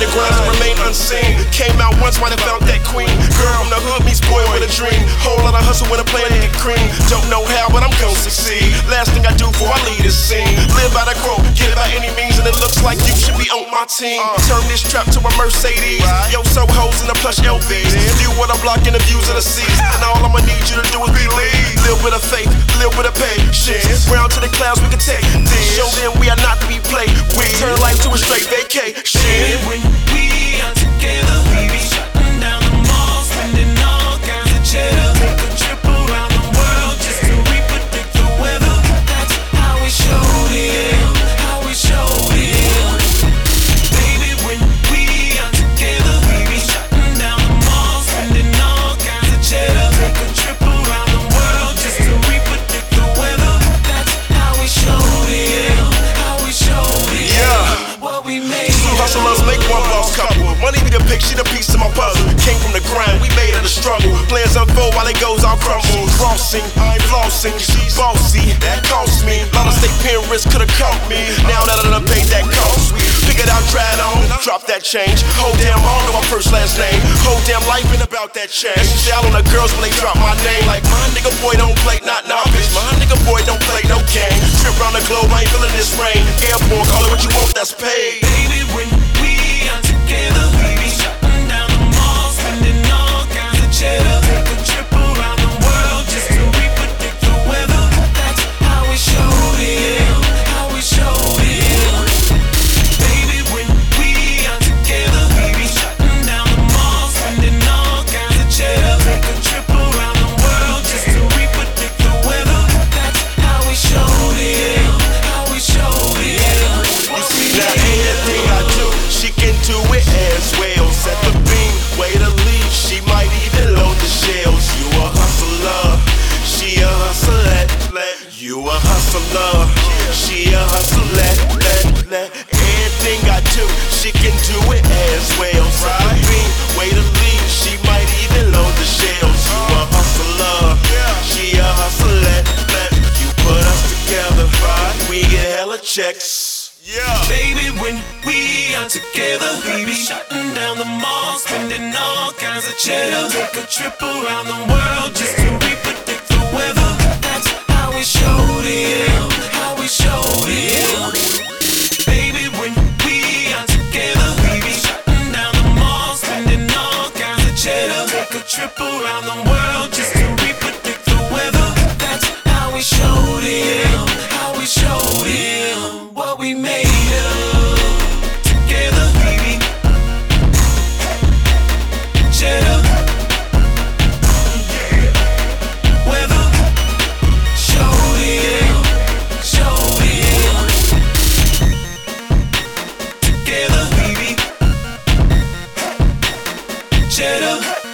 the grind to remain unseen. Came out once, might have found that queen. Girl from the hood meets boy with a dream. Whole lot of hustle with a plan to get cream. Don't know how, but I'm gon' succeed. Last thing I do before I leave this scene. Live by the quote, get it by any means, and it looks like you should be on my team. Turn this trap to a Mercedes. Yo, so hoes in the plush LVs. Do what I'm blocking the views of the seas. And all I'ma need you to do is believe. Live with a faith, live with a patience. Round to the clouds, we can take this. Show them we are not to be played. We turn life to a straight vacation. When we are together, we be shutting down the mall, spending all kinds of cheddar. Take a trip around the world just to repredict the weather. That's how we show it, how we show it. Baby, when we are together, we be shutting down the mall, spending all kinds of cheddar. Take a trip around the world just to repredict the weather. That's how we show it, how we show it. Yeah. What we made. Two hustlers make one boss couple. Money be the pick, she the piece to my puzzle. Came from the grind, we made it a struggle. Plans unfold while it goes all crumble. Crossing, I'm flossing, she's bossy, that cost me. Lot of state pen risk could've caught me. Now that I done paid that cost, pick it out, try it on, drop that change. Whole damn all know my first last name. Whole damn life been about that change. Down on the girls when they drop my name. Like my nigga boy don't play, not nah, bitch. My nigga boy don't play no game. Trip around the globe, I ain't feeling this rain. Airborne, call it what you want, that's paid. Baby, when we are together, we be shutting down the mall, spending all kinds of cheddar. Take a trip around the world just to repredict the weather. That's how we show it, how we show it. Baby, when we are together, we be shutting down the mall, spending all kinds of cheddar. Take a trip around the world just to repredict the weather. That's how we show it, how we show it. Now anything I do, she can do it as well. Set the beam, way to leave, she might even load the shells. You a hustler, she a hustler. You a hustler, she a hustler. Anything I do, she can do it as well. Set the beam, way to leave, she might even load the shells. You a hustler, she a hustler. You put us together, we get hella checks. Yeah. Baby, when we are together, we be shutting down the mall, spending all kinds of cheddar. Take a trip around the world just to repredict the weather. That's how we showed it, how we showed it. Baby, when we are together, we be shutting down the mall, spending all kinds of cheddar. Take a trip around the world just to repredict the weather. That's how we showed it, how we showed it. What we made of together, baby. Cheddar, weather, showed it, showed it. Together, baby. Cheddar.